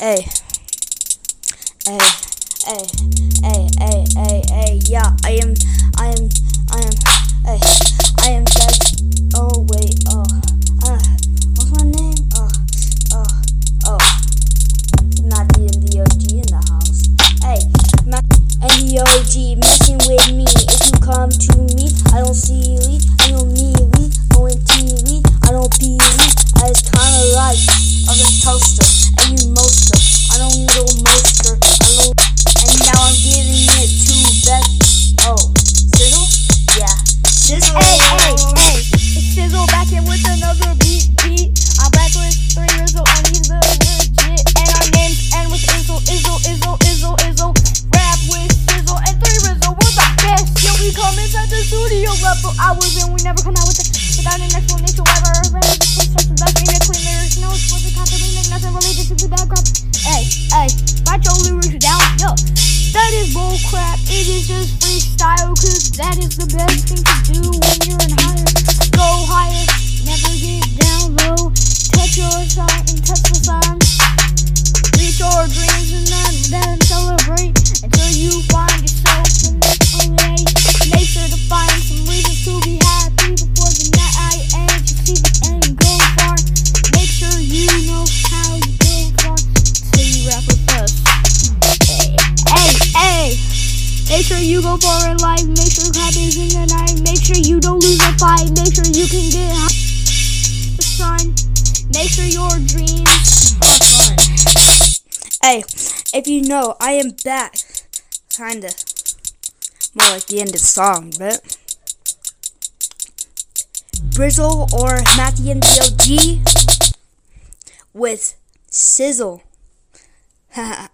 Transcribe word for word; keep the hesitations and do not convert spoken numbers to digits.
Hey, hey, hey, hey, hey, hey, hey, yeah, I am, I am, I am, hey, I am dead. Oh, wait, oh, uh, what's my name? Oh, oh, oh, Matty and the O G in the house. Hey, Matt and the O G messing with me. If you come to me, I don't see you, I don't me, we, going T V, I don't P V, I just kinda like of a toaster, and you moster, I don't need a moster, I don't, and now I'm giving it to Beth. Oh, Sizzle? Yeah, Sizzle. Hey, hey, hey, it's Sizzle back in with another beat, beat. I'm back with three years old and he's the legit. And our names end with Izzle, Izzle, Izzle, Izzle, Izzle. Rap with Sizzle and three Rizzle, we're the best. Yo, we come inside the studio rap for hours and we never come out with it without an explanation. Why we're ready to push us back in the clean lyrics. No, it's supposed to contradict nothing related to the background. Hey, hey, write your lyrics down, yo. That is bull crap, it is just freestyle, cause that is the best thing to do when you're in higher. Go higher, never get down low. Touch your song and touch the sun. Reach your dreams and then, then celebrate until you find yourself in the way. Make sure to find some reasons to be happy before the night ends. You see the end, go far. Make sure you know how you go far till you rap with us. Hey, hey, make sure you go far in life. Make sure happens in the night. Make sure you don't lose a fight. Make sure you can get high the sun. Make sure your dreams are fun. Hey, if you know, I am back. Kinda. More like the end of the song, but Brizzle or Matty and the O G with Sizzle. Haha.